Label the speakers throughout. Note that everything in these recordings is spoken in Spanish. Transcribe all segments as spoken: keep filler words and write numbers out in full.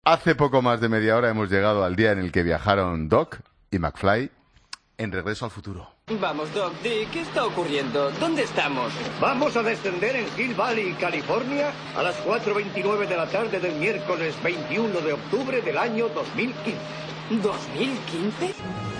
Speaker 1: Hace poco más de media hora hemos llegado al día en el que viajaron Doc y McFly en Regreso al Futuro.
Speaker 2: Vamos, Doc, di, ¿qué está ocurriendo? ¿Dónde estamos?
Speaker 3: Vamos a descender en Hill Valley, California, a las cuatro veintinueve de la tarde del miércoles veintiuno de octubre del año dos mil quince.
Speaker 2: ¿dos mil quince?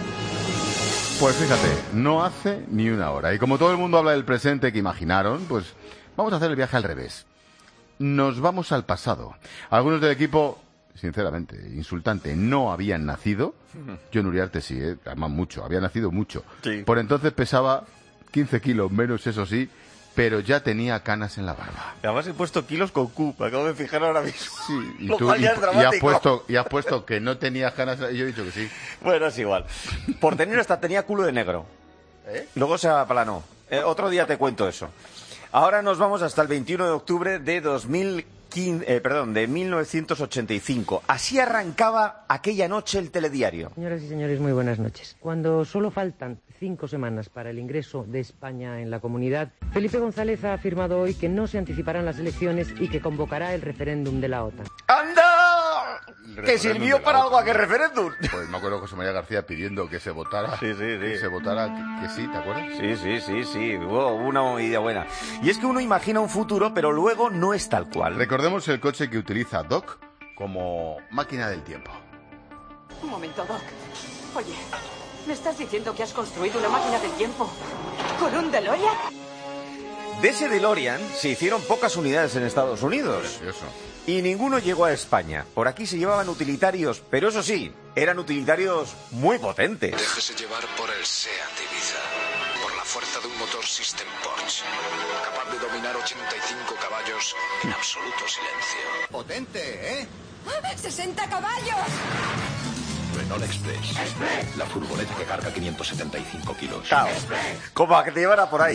Speaker 1: Pues fíjate, no hace ni una hora. Y como todo el mundo habla del presente que imaginaron, pues vamos a hacer el viaje al revés. Nos vamos al pasado. Algunos del equipo, sinceramente, insultante, no habían nacido. Yo en Uriarte sí, ¿eh? Además mucho, había nacido mucho. Sí. Por entonces pesaba quince kilos menos, eso sí, pero ya tenía canas en la barba.
Speaker 4: Además he puesto kilos con Q, me acabo de fijar ahora mismo.
Speaker 1: Sí, y tú y, y, has puesto, y has puesto que no tenías canas, y yo he dicho que sí.
Speaker 4: Bueno, es igual. Por tener hasta tenía culo de negro. ¿Eh? Luego se aplanó. Eh, otro día te cuento eso. Ahora nos vamos hasta el veintiuno de octubre de dos mil quince, eh, perdón, de mil novecientos ochenta y cinco. Así arrancaba aquella noche el telediario.
Speaker 5: Señoras y señores, muy buenas noches. Cuando solo faltan cinco semanas para el ingreso de España en la comunidad, Felipe González ha afirmado hoy que no se anticiparán las elecciones y que convocará el referéndum de la OTAN.
Speaker 4: ¡Anda! ¿Que sirvió para algo aquel referéndum?
Speaker 1: Pues me acuerdo José María García pidiendo que se votara.
Speaker 4: Sí, sí, sí.
Speaker 1: Que se votara que, que sí, ¿te acuerdas?
Speaker 4: Sí, sí, sí, sí. Hubo una idea buena. Y es que uno imagina un futuro, pero luego no es tal cual.
Speaker 1: Recordemos el coche que utiliza Doc como máquina del tiempo.
Speaker 2: Un momento, Doc. Oye, ¿me estás diciendo que has construido una máquina del tiempo con un DeLorean?
Speaker 4: De ese DeLorean se hicieron pocas unidades en Estados Unidos.
Speaker 1: Precioso.
Speaker 4: Y ninguno llegó a España. Por aquí se llevaban utilitarios, pero eso sí, eran utilitarios muy potentes.
Speaker 6: Déjese llevar por el SEAT Ibiza, por la fuerza de un motor System Porsche, capaz de dominar ochenta y cinco caballos en absoluto silencio.
Speaker 3: Potente, ¿eh?
Speaker 7: ¡sesenta caballos!
Speaker 6: Renault Express, Express, la furgoneta que carga quinientos setenta y cinco kilos.
Speaker 4: Claro, como a que te llevara por ahí.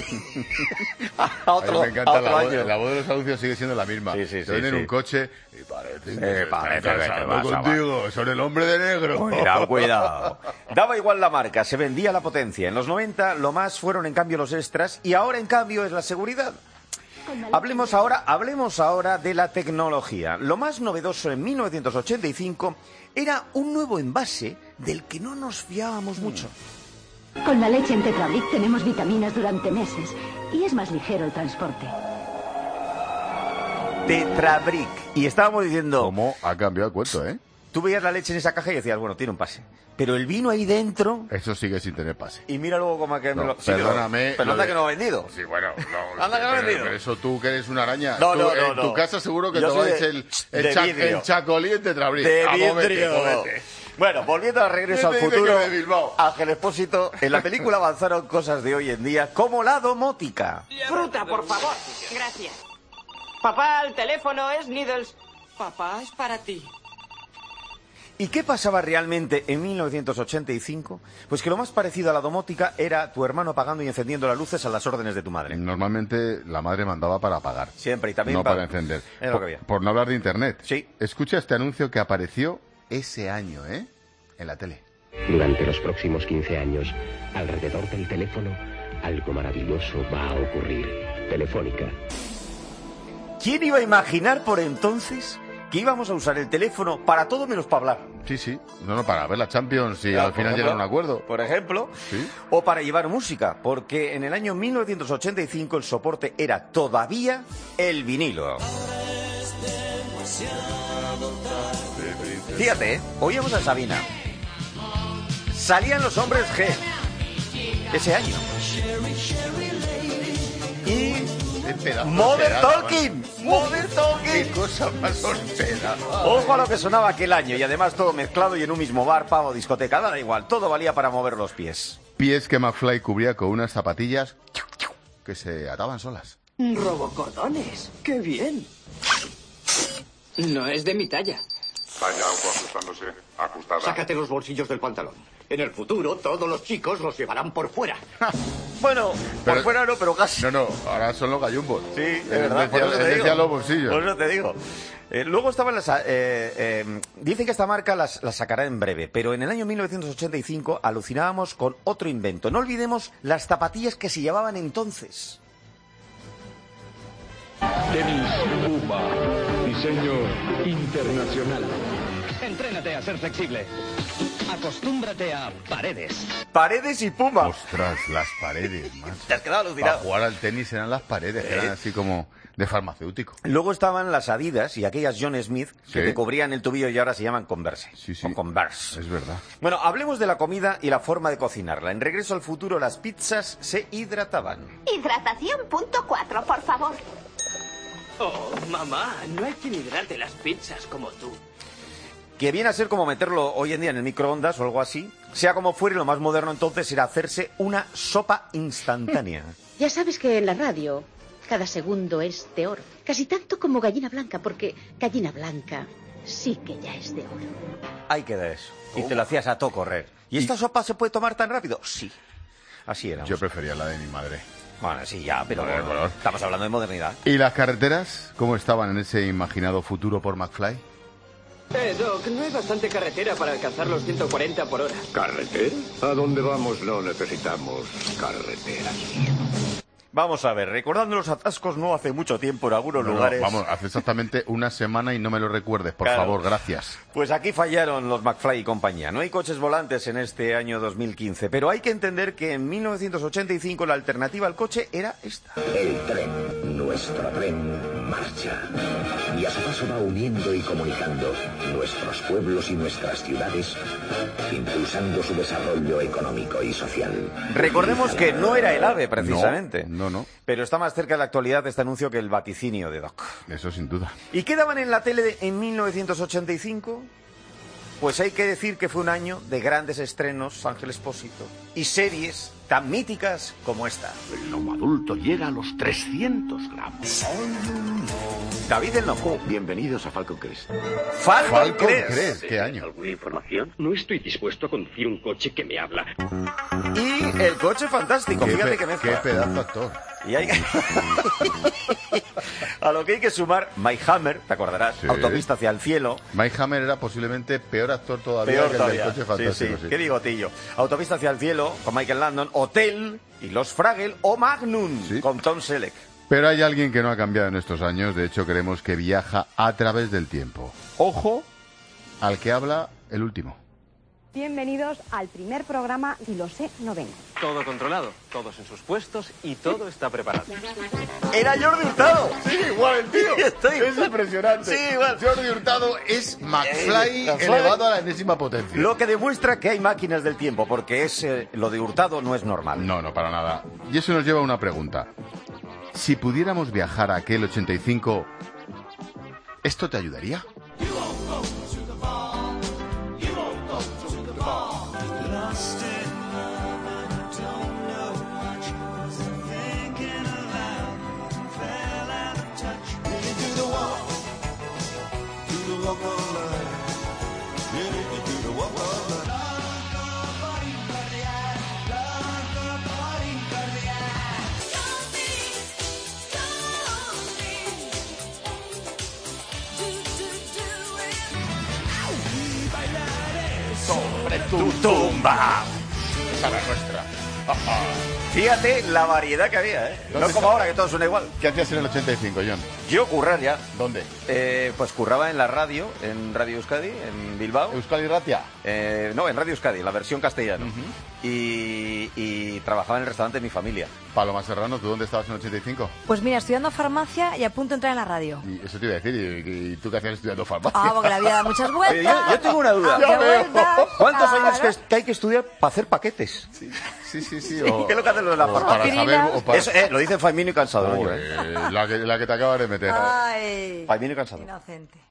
Speaker 4: a otro,
Speaker 1: a mí me encanta,
Speaker 4: a otro
Speaker 1: la,
Speaker 4: año.
Speaker 1: voz, la voz de los anuncios sigue siendo la misma.
Speaker 4: Sí, sí,
Speaker 1: te ven
Speaker 4: sí,
Speaker 1: en
Speaker 4: sí.
Speaker 1: un coche y parece que
Speaker 4: Eh,
Speaker 1: se
Speaker 4: parece
Speaker 1: están
Speaker 4: que te
Speaker 1: casando
Speaker 4: vas a
Speaker 1: contigo. Son el hombre de negro.
Speaker 4: Cuidado, cuidado. Daba igual la marca, se vendía la potencia. En los noventa lo más fueron en cambio los extras y ahora en cambio es la seguridad. Hablemos ahora, hablemos ahora de la tecnología. Lo más novedoso en mil novecientos ochenta y cinco era un nuevo envase del que no nos fiábamos mucho.
Speaker 7: Con la leche en Tetrabric tenemos vitaminas durante meses y es más ligero el transporte.
Speaker 4: Tetrabric. Y estábamos diciendo...
Speaker 1: ¿Cómo ha cambiado el cuento, eh?
Speaker 4: Tú veías la leche en esa caja y decías, bueno, tiene un pase. Pero el vino ahí dentro...
Speaker 1: Eso sigue sin tener pase.
Speaker 4: Y mira luego cómo que...
Speaker 1: No,
Speaker 4: me lo... sí,
Speaker 1: perdóname.
Speaker 4: Pero anda de... que no ha vendido.
Speaker 1: Sí, bueno. No,
Speaker 4: anda que no ha vendido.
Speaker 1: Pero eso tú que eres una araña.
Speaker 4: No,
Speaker 1: tú,
Speaker 4: no, no.
Speaker 1: En
Speaker 4: no.
Speaker 1: tu casa seguro que
Speaker 4: Yo
Speaker 1: te vais
Speaker 4: de,
Speaker 1: el, el, cha, el chacolí en Tetrabric.
Speaker 4: De
Speaker 1: vidrio.
Speaker 4: Bueno, volviendo al Regreso al Futuro, Ángel Expósito, en la película avanzaron cosas de hoy en día, como la domótica.
Speaker 2: Fruta, por favor. Gracias. Papá, el teléfono es Needles. Papá, es para ti.
Speaker 4: ¿Y qué pasaba realmente en mil novecientos ochenta y cinco? Pues que lo más parecido a la domótica era tu hermano apagando y encendiendo las luces a las órdenes de tu madre.
Speaker 1: Normalmente la madre mandaba para apagar.
Speaker 4: Siempre, y también
Speaker 1: no
Speaker 4: para,
Speaker 1: para encender.
Speaker 4: Era lo que había.
Speaker 1: Por, por no hablar de Internet.
Speaker 4: Sí.
Speaker 1: Escucha este anuncio que apareció ese año, ¿eh? En la tele.
Speaker 8: Durante los próximos quince años, alrededor del teléfono, algo maravilloso va a ocurrir. Telefónica.
Speaker 4: ¿Quién iba a imaginar por entonces que íbamos a usar el teléfono para todo menos para hablar?
Speaker 1: Sí, sí. No, no, para ver la Champions y
Speaker 4: Claro,
Speaker 1: al final
Speaker 4: ejemplo,
Speaker 1: llegar a un acuerdo.
Speaker 4: Por ejemplo.
Speaker 1: Sí.
Speaker 4: O para llevar música, porque en el año mil novecientos ochenta y cinco el soporte era todavía el vinilo. Fíjate, ¿eh? Oíamos a Sabina. Salían los Hombres G ese año. Y Modern Talking, Modern Talking.
Speaker 1: Qué cosa más hortera.
Speaker 4: Ojo a lo que sonaba aquel año y además todo mezclado y en un mismo bar, pavo, discoteca, da igual, todo valía para mover los pies.
Speaker 1: Pies que McFly cubría con unas zapatillas que se ataban solas.
Speaker 2: Robocordones, qué bien. No es de mi talla.
Speaker 9: Vaya algo ajustándose, ajustada.
Speaker 3: Sácate los bolsillos del pantalón. En el futuro, todos los chicos los llevarán por fuera.
Speaker 4: Bueno,
Speaker 1: Pero-
Speaker 4: por fuera no, pero casi.
Speaker 1: No, no, ahora son los gallumbos.
Speaker 4: Sí, es
Speaker 1: Él
Speaker 4: verdad, por
Speaker 1: decía-
Speaker 4: eso
Speaker 1: él
Speaker 4: te
Speaker 1: decía
Speaker 4: digo.
Speaker 1: los bolsillos.
Speaker 4: Por eso te digo. Eh, luego estaban las... Eh, eh, dicen que esta marca las, las sacará en breve, pero en el año mil novecientos ochenta y cinco alucinábamos con otro invento. No olvidemos las zapatillas que se llevaban entonces.
Speaker 10: Tenis Puma, diseño internacional. Entrénate a ser flexible. Acostúmbrate a Paredes.
Speaker 4: Paredes y Puma.
Speaker 1: Ostras, las paredes, macho.
Speaker 4: Te has quedado alucinado.
Speaker 1: Para jugar al tenis eran las paredes, que
Speaker 4: ¿Eh?
Speaker 1: eran así como de farmacéutico.
Speaker 4: Luego estaban las Adidas y aquellas John Smith que
Speaker 1: Sí.
Speaker 4: te cubrían el tobillo y ahora se llaman Converse.
Speaker 1: Sí, sí.
Speaker 4: O Converse.
Speaker 1: Es verdad.
Speaker 4: Bueno, hablemos de la comida y la forma de cocinarla. En Regreso al Futuro las pizzas se hidrataban.
Speaker 11: Hidratación punto cuatro, por favor.
Speaker 12: Oh, mamá, no hay quien hidrate las pizzas como tú.
Speaker 4: Que viene a ser como meterlo hoy en día en el microondas o algo así. Sea como fuere, lo más moderno entonces era hacerse una sopa instantánea.
Speaker 13: Ya sabes que en la radio cada segundo es de oro. Casi tanto como gallina blanca, porque gallina blanca sí que ya es de oro.
Speaker 4: Ahí queda eso. Y te lo hacías a todo correr. ¿Y esta sopa se puede tomar tan rápido? Sí. Así era.
Speaker 1: Yo prefería la de mi madre.
Speaker 4: Bueno, sí, ya, pero
Speaker 1: A ver, color.
Speaker 4: estamos hablando de modernidad.
Speaker 1: ¿Y las carreteras? ¿Cómo estaban en ese imaginado futuro por McFly?
Speaker 12: Eh, Doc, no hay bastante carretera para alcanzar los ciento cuarenta por hora.
Speaker 3: ¿Carretera? A dónde vamos no necesitamos carreteras.
Speaker 4: Vamos a ver, recordando los atascos no hace mucho tiempo en algunos
Speaker 1: No, no,
Speaker 4: lugares.
Speaker 1: vamos, hace exactamente una semana y no me lo recuerdes, por
Speaker 4: Claro.
Speaker 1: favor, gracias.
Speaker 4: Pues aquí fallaron los McFly y compañía. No hay coches volantes en este año dos mil quince, pero hay que entender que en mil novecientos ochenta y cinco la alternativa al coche era esta.
Speaker 8: El tren, nuestro tren, marcha. Y a su paso va uniendo y comunicando nuestros pueblos y nuestras ciudades, impulsando su desarrollo económico y social.
Speaker 4: Recordemos que no era el AVE, precisamente.
Speaker 1: No, no, no.
Speaker 4: Pero está más cerca de la actualidad este anuncio que el vaticinio de Doc.
Speaker 1: Eso sin duda.
Speaker 4: ¿Y qué daban en la tele en mil novecientos ochenta y cinco? Pues hay que decir que fue un año de grandes estrenos, Ángel Expósito, y series tan míticas como esta.
Speaker 14: El lomo adulto llega a los trescientos gramos.
Speaker 4: David el Nomo.
Speaker 14: Bienvenidos a Falcon Crest.
Speaker 4: Falcon,
Speaker 1: Falcon
Speaker 4: Crest.
Speaker 1: Crest, ¿qué año?
Speaker 14: ¿Alguna información? No estoy dispuesto a conducir un coche que me habla.
Speaker 4: Y el coche fantástico,
Speaker 1: Qué,
Speaker 4: fíjate
Speaker 1: pe-
Speaker 4: que
Speaker 1: qué
Speaker 4: mezcla.
Speaker 1: pedazo actor.
Speaker 4: Y hay... A lo que hay que sumar Mike Hammer, te acordarás,
Speaker 1: Sí.
Speaker 4: Autopista hacia el cielo.
Speaker 1: Mike Hammer era posiblemente peor actor todavía
Speaker 4: Peor
Speaker 1: que el
Speaker 4: todavía.
Speaker 1: del coche
Speaker 4: Sí,
Speaker 1: fantástico.
Speaker 4: sí.
Speaker 1: sí.
Speaker 4: Qué bigotillo. Autopista hacia el cielo con Michael Landon, Hotel y Los Fraggle o Magnum
Speaker 1: Sí.
Speaker 4: con Tom Selleck.
Speaker 1: Pero hay alguien que no ha cambiado en estos años, de hecho creemos que viaja a través del tiempo. Ojo al que habla el último.
Speaker 15: Bienvenidos al primer programa y lo sé, no vengo.
Speaker 12: Todo controlado, todos en sus puestos y todo está preparado.
Speaker 4: Era Jordi Hurtado.
Speaker 1: Sí, igual el tío.
Speaker 4: Estoy-
Speaker 1: Es impresionante.
Speaker 4: Sí, igual.
Speaker 1: Jordi Hurtado es McFly
Speaker 4: Eh, McFly.
Speaker 1: elevado a la enésima potencia.
Speaker 4: Lo que demuestra que hay máquinas del tiempo, porque es, eh, lo de Hurtado no es normal.
Speaker 1: No, no, para nada. Y eso nos lleva a una pregunta. Si pudiéramos viajar a aquel ochenta y cinco, ¿esto te ayudaría?
Speaker 4: Sobre tu tumba.
Speaker 1: Esa era nuestra.
Speaker 4: Fíjate la variedad que había, ¿eh? No
Speaker 1: ¿Dónde
Speaker 4: como
Speaker 1: está?
Speaker 4: ahora, que todo suena igual.
Speaker 1: ¿Qué hacías en el ochenta y cinco, John?
Speaker 4: Yo currar ya.
Speaker 1: ¿Dónde?
Speaker 4: Eh, pues curraba en la radio, en Radio Euskadi, en Bilbao.
Speaker 1: Euskadi Ratia.
Speaker 4: Eh, no, en Radio Euskadi, la versión castellana. y, y trabajaba en el restaurante de mi familia.
Speaker 1: Paloma Serrano, ¿tú dónde estabas en el ochenta y cinco?
Speaker 16: Pues mira, estudiando farmacia y a punto de entrar en la radio.
Speaker 1: Y eso te iba a decir, ¿y, y tú qué hacías estudiando farmacia?
Speaker 16: Ah, porque la vida da muchas vueltas.
Speaker 4: Oye, yo, yo tengo una duda.
Speaker 16: ¿Qué vueltas?
Speaker 4: ¿Cuántos
Speaker 16: Claro.
Speaker 4: años que, que hay que estudiar para hacer paquetes?
Speaker 1: Sí, sí, sí. sí,
Speaker 4: ¿Qué es lo que hacen los de la
Speaker 1: o
Speaker 4: farmacia?
Speaker 1: para saber, o para...
Speaker 4: Eso, eh, lo dicen Faimino y Cansado, no yo,
Speaker 1: Joder,
Speaker 4: eh.
Speaker 1: la, que, la que te acabas de meter.
Speaker 16: Ay,
Speaker 4: Faimino y Cansado.
Speaker 16: inocente.